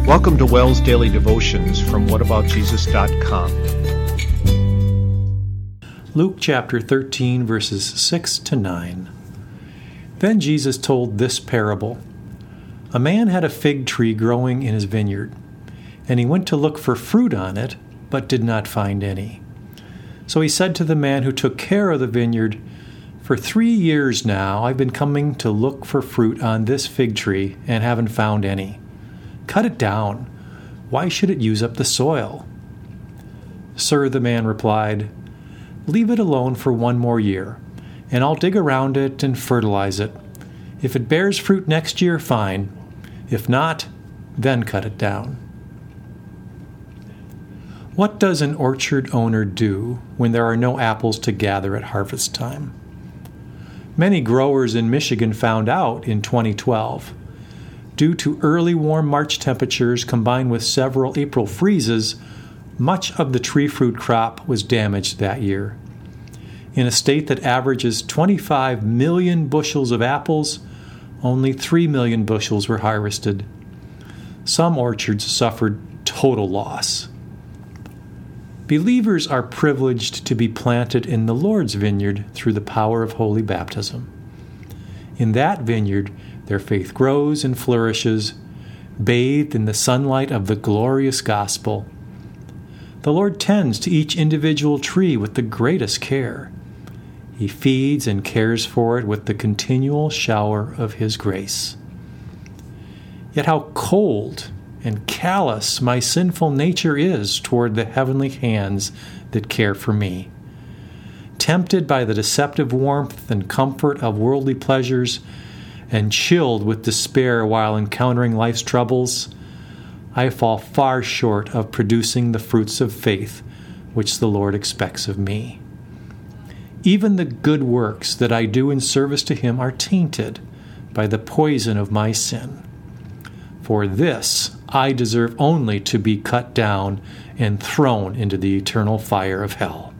Welcome to Wells Daily Devotions from whataboutjesus.com. Luke chapter 13, verses 6 to 9. Then Jesus told this parable. A man had a fig tree growing in his vineyard, and he went to look for fruit on it, but did not find any. So he said to the man who took care of the vineyard, "For 3 years now I've been coming to look for fruit on this fig tree and haven't found any. Cut it down. Why should it use up the soil?" "Sir," the man replied, "leave it alone for 1 more year, and I'll dig around it and fertilize it. If it bears fruit next year, fine. If not, then cut it down." What does an orchard owner do when there are no apples to gather at harvest time? Many growers in Michigan found out in 2012. Due to early warm March temperatures combined with several April freezes, much of the tree fruit crop was damaged that year. In a state that averages 25 million bushels of apples, only 3 million bushels were harvested. Some orchards suffered total loss. Believers are privileged to be planted in the Lord's vineyard through the power of holy baptism. In that vineyard, their faith grows and flourishes, bathed in the sunlight of the glorious gospel. The Lord tends to each individual tree with the greatest care. He feeds and cares for it with the continual shower of His grace. Yet how cold and callous my sinful nature is toward the heavenly hands that care for me. Tempted by the deceptive warmth and comfort of worldly pleasures, and chilled with despair while encountering life's troubles, I fall far short of producing the fruits of faith which the Lord expects of me. Even the good works that I do in service to Him are tainted by the poison of my sin. For this I deserve only to be cut down and thrown into the eternal fire of hell.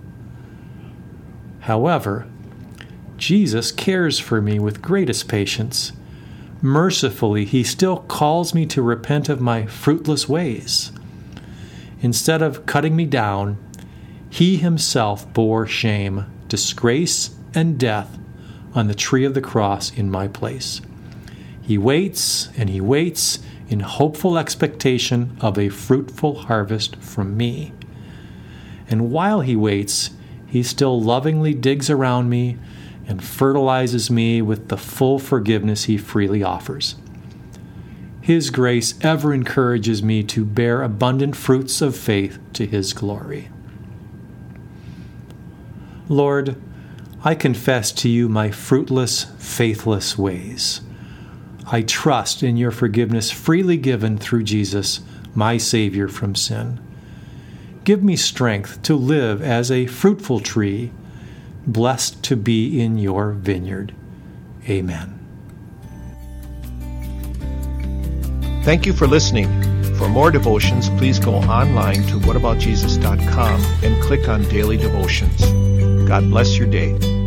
However, Jesus cares for me with greatest patience. Mercifully, He still calls me to repent of my fruitless ways. Instead of cutting me down, He Himself bore shame, disgrace, and death on the tree of the cross in my place. He waits and He waits in hopeful expectation of a fruitful harvest from me. And while He waits, He still lovingly digs around me and fertilizes me with the full forgiveness He freely offers. His grace ever encourages me to bear abundant fruits of faith to His glory. Lord, I confess to You my fruitless, faithless ways. I trust in Your forgiveness freely given through Jesus, my Savior from sin. Give me strength to live as a fruitful tree, blessed to be in Your vineyard. Amen. Thank you for listening. For more devotions, please go online to whataboutjesus.com and click on Daily Devotions. God bless your day.